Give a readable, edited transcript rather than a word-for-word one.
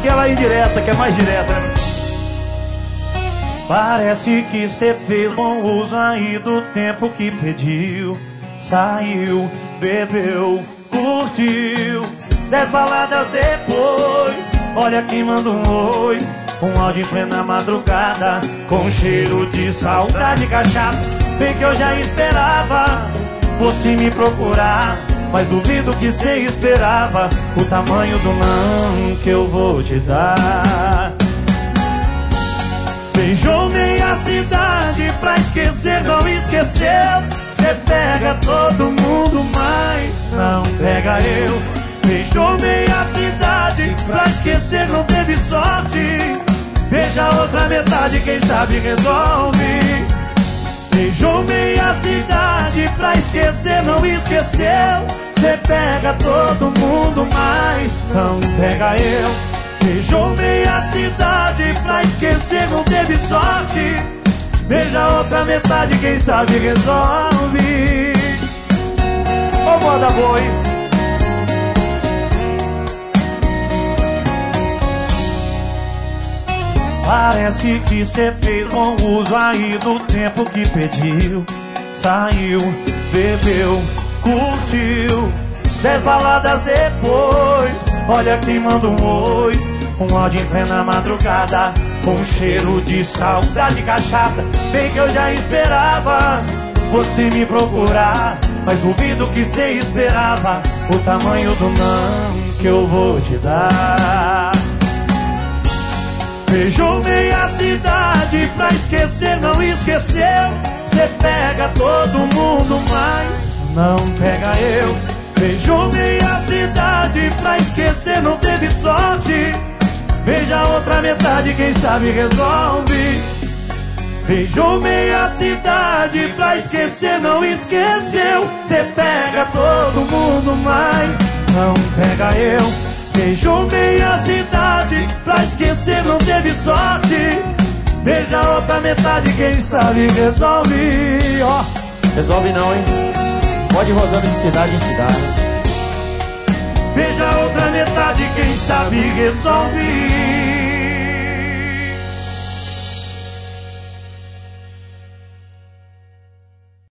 aquela indireta que é mais direta, né? Parece que cê fez bom uso aí do tempo que pediu. Saiu, bebeu, curtiu. 10 baladas depois, olha quem manda um oi. Um áudio em plena madrugada, com cheiro de saudade e cachaça. Bem que eu já esperava você me procurar, mas duvido que cê esperava o tamanho do não que eu vou te dar. Beijou meia cidade pra esquecer, não esqueceu. Cê pega todo mundo, mas não pega eu. Beijou meia cidade pra esquecer, não teve sorte. Beija a outra metade, quem sabe resolve. Beijou meia cidade pra esquecer, não esqueceu. Cê pega todo mundo, mas não pega eu. Beijou meia cidade pra esquecer, não teve sorte. Beija a outra metade, quem sabe resolve. Ô moda boa, hein? Parece que cê fez bom uso aí do tempo que pediu. Saiu, bebeu, curtiu. 10 baladas depois, olha quem manda um oi. Um áudio em plena madrugada, com cheiro de saudade e cachaça. Bem que eu já esperava você me procurar, mas duvido que cê esperava o tamanho do não que eu vou te dar. Beijou meia cidade pra esquecer, não esqueceu. Cê pega todo mundo, mas não pega eu. Beijou meia cidade pra esquecer, não teve sorte. Beija a outra metade, quem sabe resolve. Beijou meia cidade pra esquecer, não esqueceu. Cê pega todo mundo, mas não pega eu. Beijou meia cidade pra esquecer, não teve sorte. Beija a outra metade, quem sabe resolve. Ó, resolve não, hein? Pode ir rodando de cidade em cidade. Beija a outra metade, quem sabe resolve.